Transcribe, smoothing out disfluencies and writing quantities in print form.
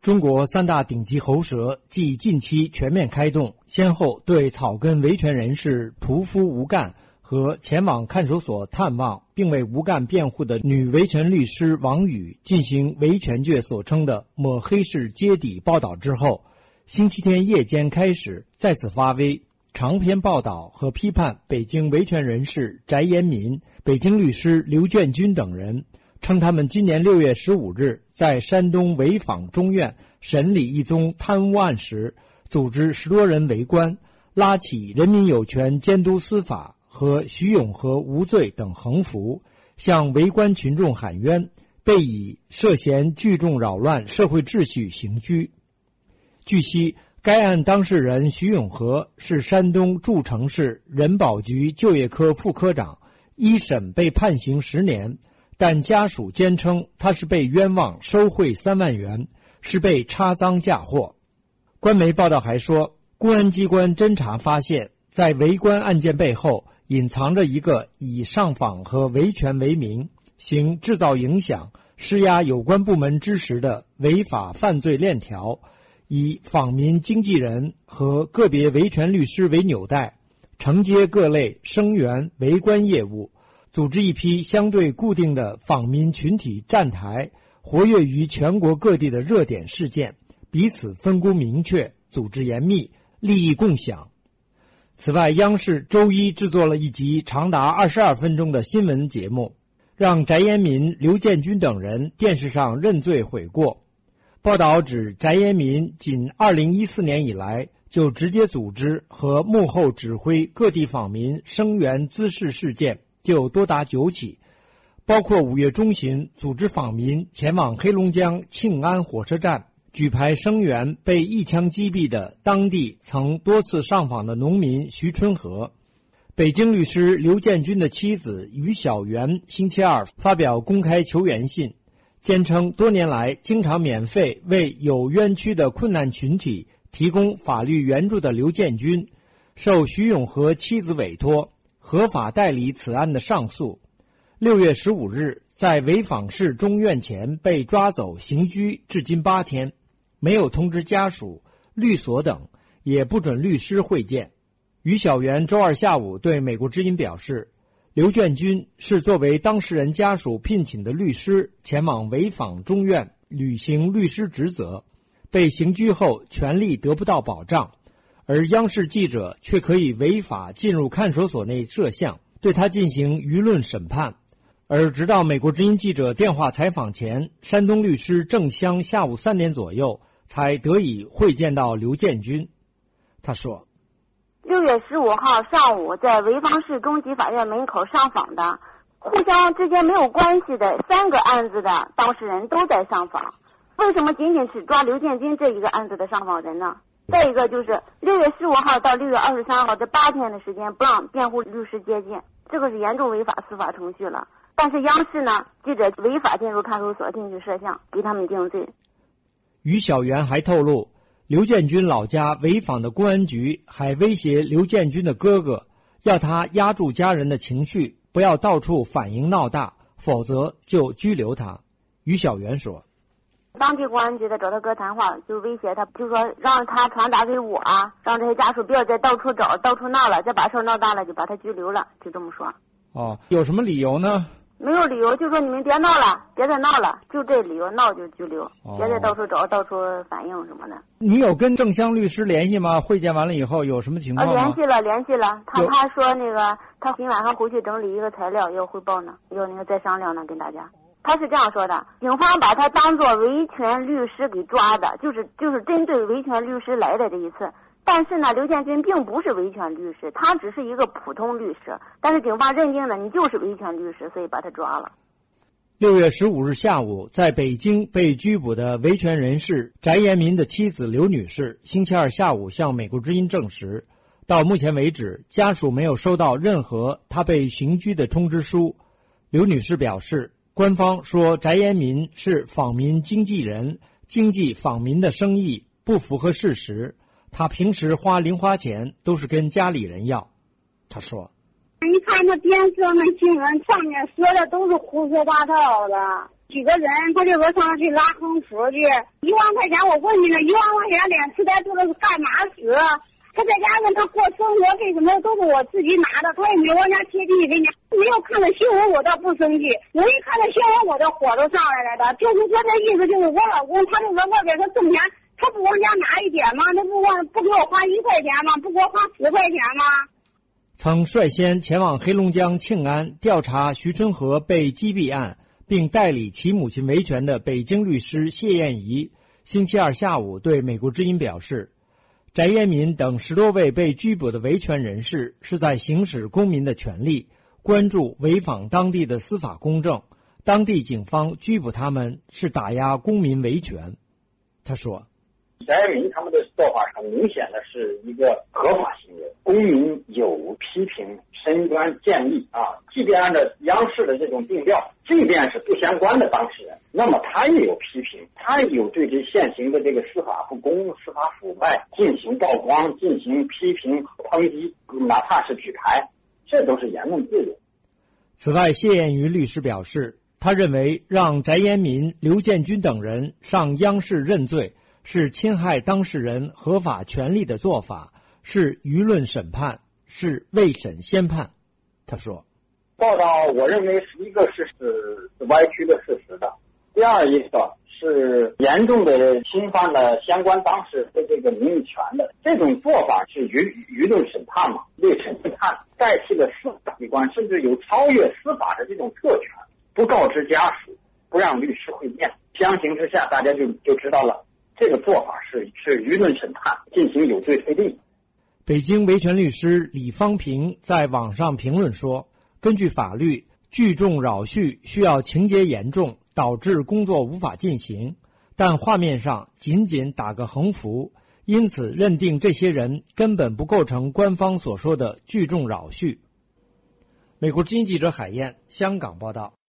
中国三大顶级喉舌继近期全面开动，先后对草根维权人士屠夫吴干和前往看守所探望并为吴干辩护的女维权律师王宇进行维权界所称的抹黑式揭底报道之后，星期天夜间开始再次发威，长篇报道和批判北京维权人士翟延民、北京律师刘建军等人，称他们今年6月15日在山东潍坊中院审理一宗贪污案时，组织10多人围观，拉起人民有权监督司法和徐永和无罪等横幅，向围观群众喊冤，被以涉嫌聚众扰乱社会秩序刑拘。据悉，该案当事人徐永和是山东诸城市人保局就业科副科长，一审被判刑10年，但家属坚称他是被冤枉收贿3万元，是被插赃嫁祸。官媒报道还说，公安机关侦查发现，在围观案件背后隐藏着一个以上访和维权为名，行制造影响、施压有关部门支持的违法犯罪链条，以访民经纪人和个别维权律师为纽带，承接各类声援围观业务，组织一批相对固定的访民群体站台，活跃于全国各地的热点事件，彼此分工明确，组织严密，利益共享。此外，央视周一制作了一集长达22分钟的新闻节目，让翟延民、刘建军等人电视上认罪悔过。报道指，翟延民仅2014年以来就直接组织和幕后指挥各地访民声援滋事事件就多达9起，包括5月中旬组织访民前往黑龙江庆安火车站举牌声援被一枪击毙的当地曾多次上访的农民徐春和。北京律师刘建军的妻子于小媛星期二发表公开求援信，坚称多年来经常免费为有冤屈的困难群体提供法律援助的刘建军，受徐永和妻子委托，合法代理此案的上诉。6月15日在潍坊市中院前被抓走刑拘，至今8天，没有通知家属、律所等，也不准律师会见。于小媛周二下午对美国之音表示，刘建军是作为当事人家属聘请的律师前往潍坊中院履行律师职责，被刑拘后权利得不到保障，而央视记者却可以违法进入看守所内摄像，对他进行舆论审判。而直到美国之音记者电话采访前，山东律师郑湘下午3点左右才得以会见到刘建军。他说 ，6月15号上午在潍坊市中级法院门口上访的，互相之间没有关系的3个案子的当事人都在上访，为什么仅仅是抓刘建军这一个案子的上访人呢？再一个就是6月15号到6月23号这8天的时间不让辩护律师接见，这个是严重违法司法程序了。但是央视呢，记者违法进入看守所进去摄像，给他们定罪。 于小媛还透露，刘建军老家潍坊的公安局还威胁刘建军的哥哥，要他压住家人的情绪，不要到处反应闹大，否则就拘留他。于小媛说， 当地公安局在找他哥谈话，就威胁他，就说让他传达给我啊，让这些家属不要再到处找到处闹了，再把事闹大了就把他拘留了，就这么说。 有什么理由呢？ 没有理由，就说你们别闹了，别再闹了，就这理由，闹就拘留，别再到处找到处反映什么的。你有跟郑湘律师联系吗？会见完了以后有什么情况吗？ 联系了，他说那个他今晚上回去整理一个材料要汇报呢，要那个再商量呢跟大家。他是这样说的，警方把他当作维权律师给抓的，就是针对维权律师来的这一次。但是呢，刘建军并不是维权律师，他只是一个普通律师，但是警方认定了你就是维权律师，所以把他抓了。 6月15日下午，在北京被拘捕的维权人士翟延民的妻子刘女士星期二下午向美国之音证实，到目前为止，家属没有收到任何她被刑拘的通知书。刘女士表示，官方说翟延民是访民经纪人，经纪访民的生意，不符合事实。他平时花零花钱都是跟家里人要。他说， 你看那电视那新闻上面说的都是胡说八道的， 几个人，他就说上去拉横幅去，1万块钱，我问你了，1万块钱脸吃呆做的是干嘛使？他在家跟他过生活费什么都是我自己拿的，他也没往家贴地给你。没有看到新闻我倒不生气，我一看到新闻我的火都上来了的。就是说这意思就是我老公他就在外边他挣钱，他不往家拿一点吗？他不给我花1块钱吗？不给我花10块钱吗？ 曾率先前往黑龙江庆安调查徐春河被击毙案，并代理其母亲维权的北京律师谢艳怡，星期二下午对美国之音表示，翟延民等10多位被拘捕的维权人士是在行使公民的权利，关注潍坊当地的司法公正，当地警方拘捕他们是打压公民维权。他说， 翟延民他们的做法很明显的是一个合法行为，公民有批评申冤建议即便按照央视的这种定调，即便是不相关的当事人，那么他也有批评，他也有对这现行的这个司法不公、司法腐败进行曝光、进行批评抨击，哪怕是举牌，这都是言论自由。 此外，谢艳瑜律师表示，他认为让翟延民、刘建军等人上央视认罪是侵害当事人合法权利的做法，是舆论审判，是未审先判。他说， 报道我认为一个是歪曲的事实的，第二一个是严重的侵犯了相关当事人的这个名誉权的，这种做法是舆论审判嘛，未审先判，代替了司法机关，甚至有超越司法的这种特权，不告知家属，不让律师会面，相形之下大家就知道了，这个做法是舆论审判，进行有罪推定。 北京维权律师李方平在网上评论说，根据法律，聚众扰序需要情节严重，导致工作无法进行，但画面上仅仅打个横幅，因此认定这些人根本不构成官方所说的聚众扰序。美国之音记者海燕，香港报道。